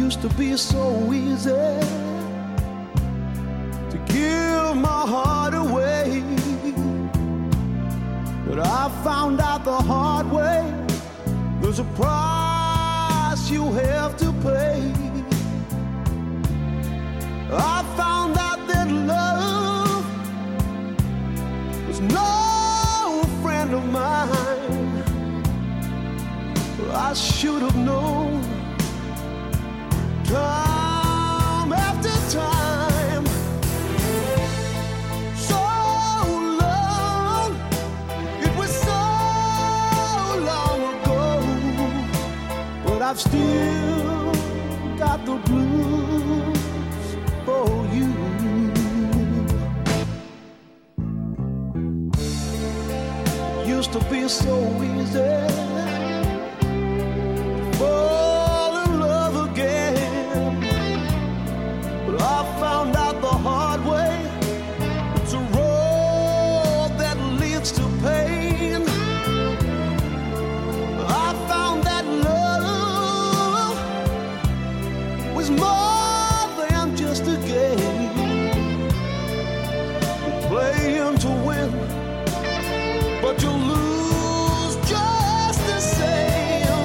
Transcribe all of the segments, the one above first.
Used to be so easy to give my heart away, but I found out the hard way, there's a price you have to pay. I found out that love was no friend of mine. I should have known time after time. So long, it was so long ago, but I've still got the blues for you. Used to be so easy fall in love again, but I found out the hard way, it's a road that leads to pain. I found that love was more than just a game, playing to win, but you lose just the same.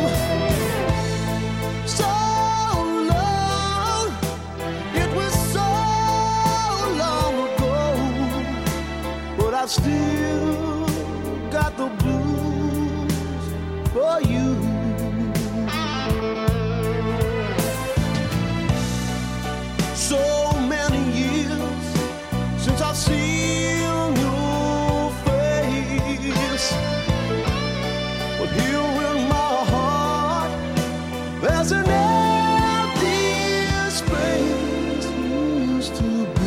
So long, it was so long ago, but I've still got the blues for you. So many years since I've seen your face, but here in my heart there's an empty space used to be.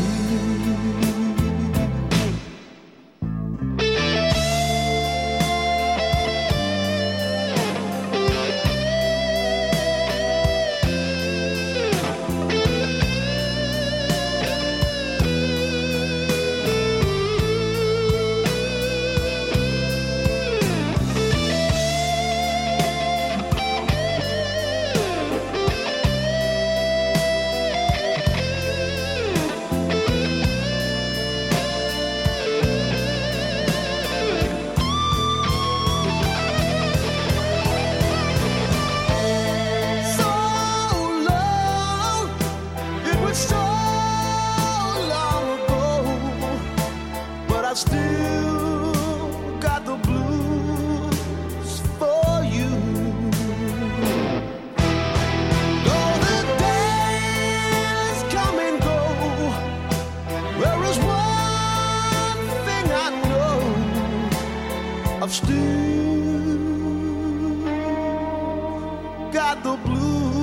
So long, it was so long ago, but I still got the blues for you. Though the days come and go, there is one thing I know, I've still got the blues